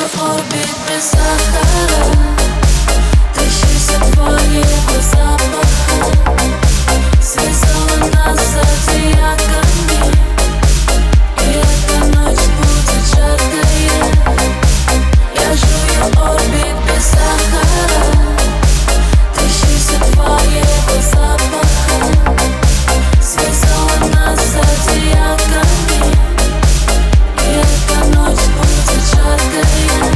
орбит без сахара. Тащись от твоего запаха. Связала нас зодиаками, и эта ночь будет жаркая. Я жую орбит без сахара. Тащись от твоего запаха. Связала нас зодиаками, и эта ночь будет жаркая.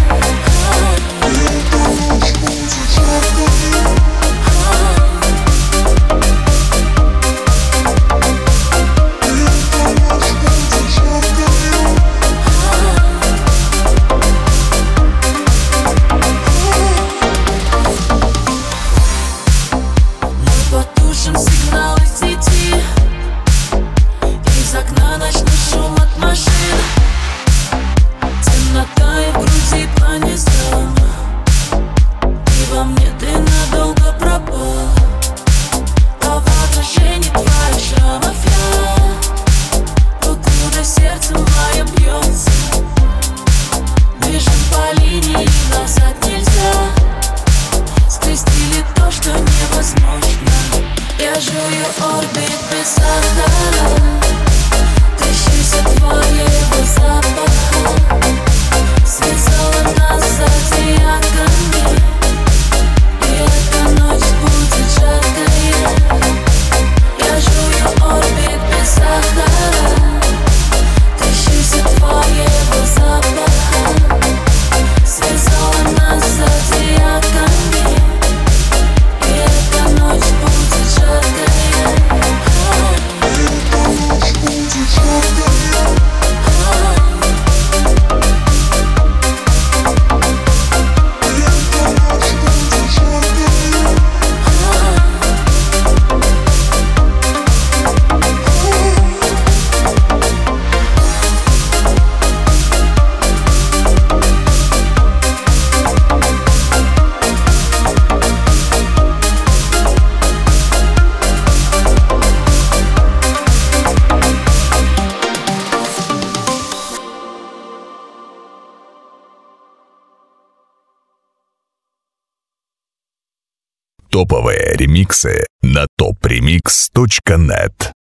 Потушим сигналы сети, из окна ночной шум от машин. Темнота и в груди пронесло, и во мне ты надолго пропал. А в отражении твоих шрамов я, покуда сердце мое бьется. Бежим по линии, назад нельзя. Скрестили то, что невозможно. Я жую орбит без сахара. Тащись от твоего запаха. Связала нас зодиаками, и эта ночь будет жаркая. Я жую орбит без сахара. Тащись от твоего запаха. Связала нас зодиаками, и эта ночь будет жаркая. Топовые ремиксы на topremix.net.